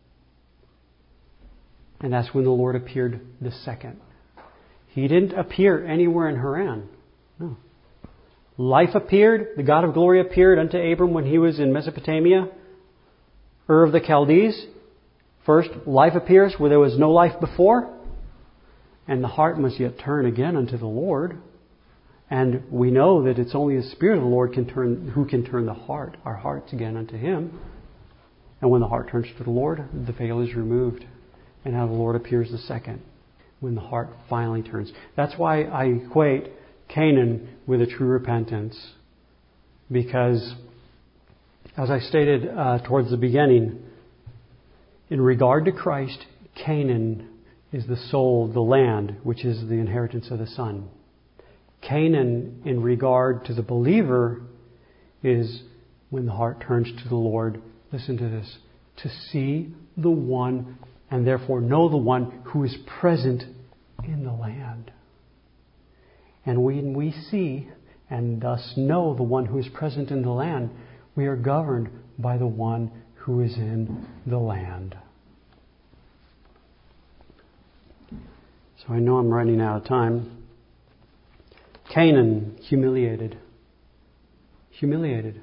And that's when the Lord appeared the second. He didn't appear anywhere in Haran. No. Life appeared. The God of glory appeared unto Abram when he was in Mesopotamia, Ur of the Chaldees. First, life appears where there was no life before. And the heart must yet turn again unto the Lord. And we know that it's only the Spirit of the Lord can turn, who can turn the heart, our hearts again unto Him. And when the heart turns to the Lord, the veil is removed. And now the Lord appears the second. when the heart finally turns. That's why I equate Canaan with a true repentance. Because, as I stated uh, towards the beginning, in regard to Christ, Canaan is the soul, the land, which is the inheritance of the Son. Canaan, in regard to the believer, is when the heart turns to the Lord. Listen to this. To see the one, and therefore know the one who is present in the land. And when we see and thus know the one who is present in the land, we are governed by the one who is in the land. So I know I'm running out of time. Canaan, humiliated. Humiliated.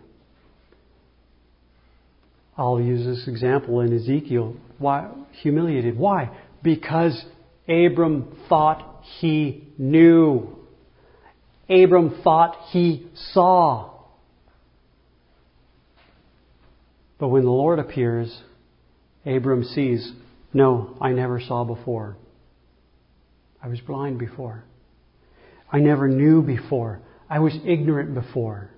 I'll use this example in Ezekiel. Why humiliated? Why? Because Abram thought he knew. Abram thought he saw. But when the Lord appears, Abram sees, no, I never saw before. I was blind before. I never knew before. I was ignorant before.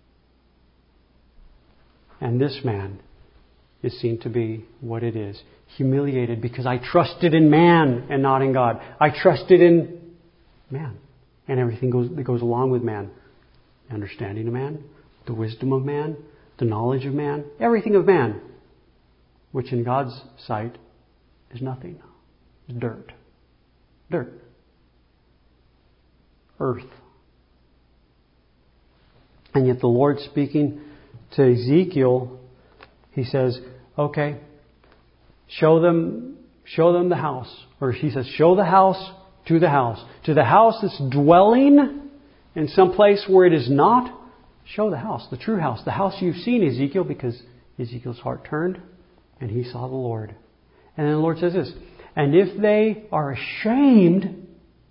And this man is seen to be what it is. Humiliated because I trusted in man and not in God. I trusted in man. And everything goes, that goes along with man. The understanding of man, the wisdom of man, the knowledge of man, everything of man, which in God's sight is nothing. It's dirt. Dirt. Earth. And yet the Lord speaking to Ezekiel, He says, okay, show them, show them the house. Or He says, show the house to the house. To the house that's dwelling in some place where it is not, show the house, the true house. The house you've seen, Ezekiel, because Ezekiel's heart turned and he saw the Lord. And then the Lord says this, and if they are ashamed,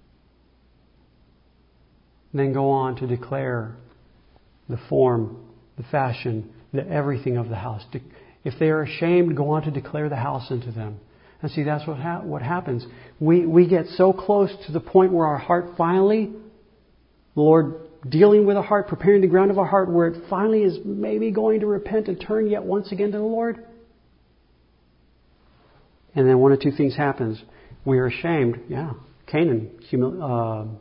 then go on to declare the form, the fashion, the everything of the house. If they are ashamed, go on to declare the house unto them. And see, that's what ha- what happens. We we get so close to the point where our heart finally, the Lord dealing with our heart, preparing the ground of our heart, where it finally is maybe going to repent and turn yet once again to the Lord. And then one of two things happens. We are ashamed. Yeah, Canaan, humil- uh,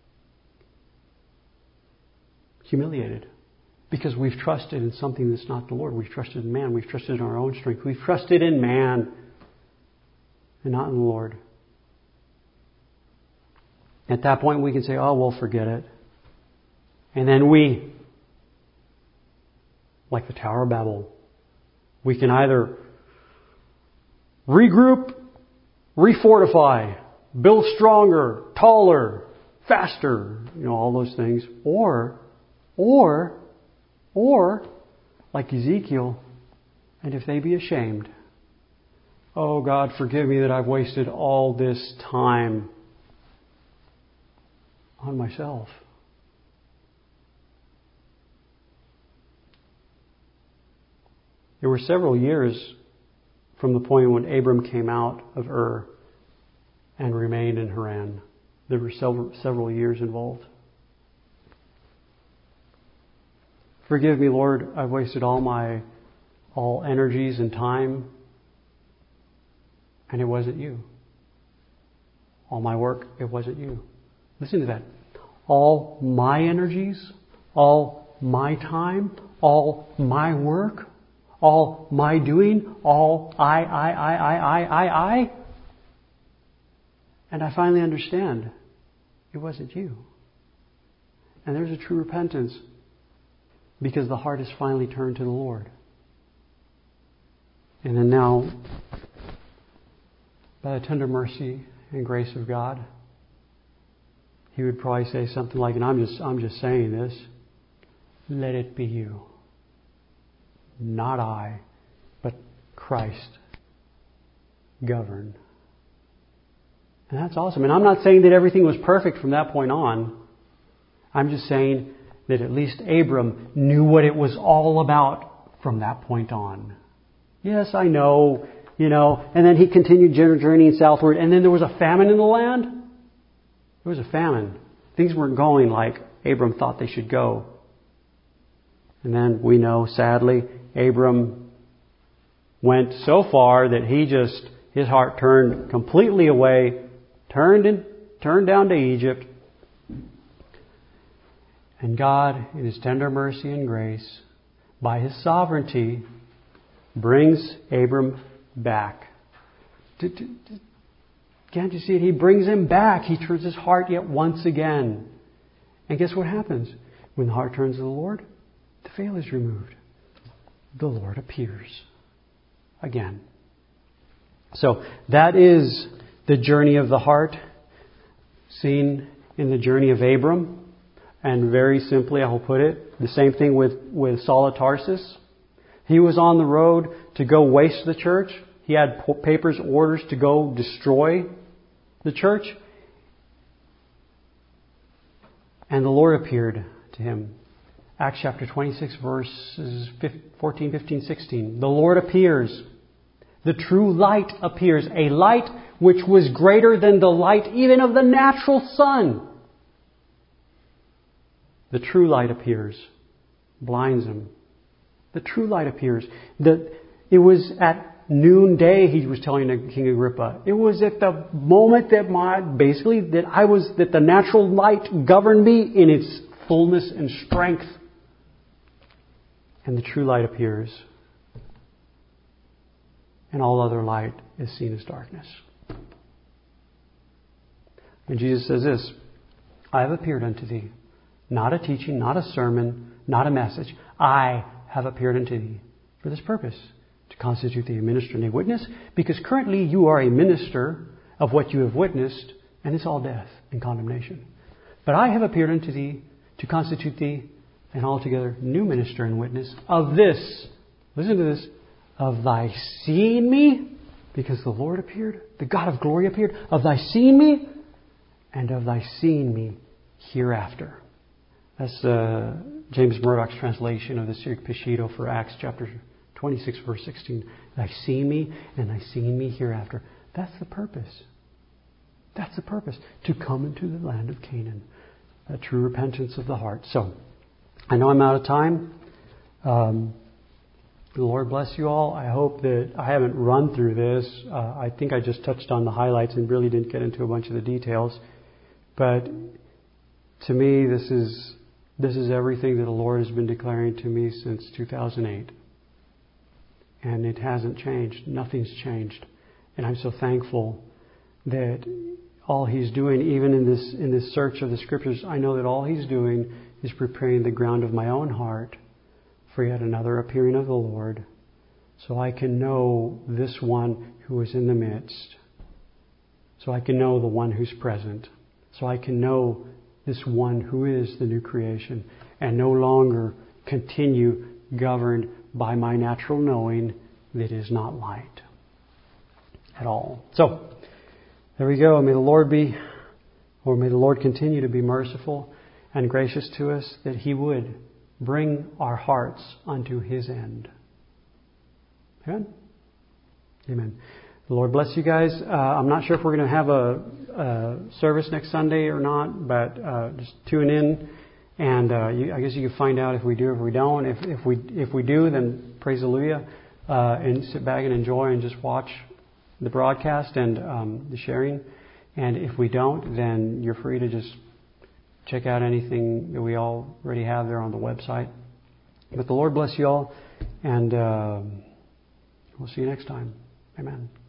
humiliated. Because we've trusted in something that's not the Lord. We've trusted in man. We've trusted in our own strength. We've trusted in man and not in the Lord. At that point we can say, oh, well, forget it. And then we, like the Tower of Babel, we can either regroup, refortify, build stronger, taller, faster, you know, all those things. Or, or, or, like Ezekiel, and if they be ashamed, oh God, forgive me that I've wasted all this time on myself. There were several years from the point when Abram came out of Ur and remained in Haran. There were several, several years involved. Forgive me, Lord, I've wasted all my all energies and time, and it wasn't you. All my work, it wasn't you. Listen to that. All my energies, all my time, all my work, all my doing, all I, I, I, I, I, I, I. And I finally understand it wasn't you. And there's a true repentance because the heart is finally turned to the Lord. And then now, by the tender mercy and grace of God, He would probably say something like, and I'm just I'm just saying this, let it be you. Not I, but Christ govern. And that's awesome. And I'm not saying that everything was perfect from that point on. I'm just saying that at least Abram knew what it was all about from that point on. Yes, I know, you know. And then he continued journeying southward. And then there was a famine in the land. It was a famine. Things weren't going like Abram thought they should go. And then we know, sadly, Abram went so far that he just, his heart turned completely away, turned and turned down to Egypt. And God, in His tender mercy and grace, by His sovereignty, brings Abram back. Can't you see it? He brings him back. He turns his heart yet once again. And guess what happens? When the heart turns to the Lord, the veil is removed. The Lord appears again. So that is the journey of the heart seen in the journey of Abram. And very simply, I will put it, the same thing with, with Saul of Tarsus. He was on the road to go waste the church. He had papers, orders to go destroy the church. And the Lord appeared to him. Acts chapter twenty-six, verses fourteen, fifteen, sixteen. The Lord appears. The true light appears. A light which was greater than the light even of the natural sun. The true light appears. Blinds him. The true light appears. The, it was at noonday, he was telling King Agrippa. It was at the moment that my, basically, that I was, that the natural light governed me in its fullness and strength. And the true light appears. And all other light is seen as darkness. And Jesus says this, I have appeared unto thee. Not a teaching, not a sermon, not a message. I have appeared unto thee for this purpose, to constitute thee a minister and a witness, because currently you are a minister of what you have witnessed, and it's all death and condemnation. But I have appeared unto thee to constitute thee an altogether new minister and witness of this, listen to this, of thy seeing me, because the Lord appeared, the God of glory appeared, of thy seeing me, and of thy seeing me hereafter. That's uh, James Murdoch's translation of the Syriac Peshitta for Acts chapter twenty-six, verse sixteen. Thy seeing me and thy seeing me hereafter. That's the purpose. That's the purpose. To come into the land of Canaan. A true repentance of the heart. So, I know I'm out of time. Um, the Lord bless you all. I hope that I haven't run through this. Uh, I think I just touched on the highlights and really didn't get into a bunch of the details. But to me, this is this is everything that the Lord has been declaring to me since two thousand eight. And it hasn't changed. Nothing's changed. And I'm so thankful that all He's doing, even in this in this search of the Scriptures, I know that all He's doing is preparing the ground of my own heart for yet another appearing of the Lord, so I can know this one who is in the midst, so I can know the one who's present, so I can know this one who is the new creation, and no longer continue governed by my natural knowing that is not light at all. So, there we go. May the Lord be, or may the Lord continue to be merciful and gracious to us, that He would bring our hearts unto His end. Amen? Amen. The Lord bless you guys. Uh, I'm not sure if we're going to have a, a service next Sunday or not, but uh, just tune in, and uh, you, I guess you can find out if we do or if we don't. If, if we if we do, then praise Hallelujah, uh, and sit back and enjoy and just watch the broadcast and um, the sharing. And if we don't, then you're free to just check out anything that we already have there on the website. But the Lord bless you all, and uh, we'll see you next time. Amen.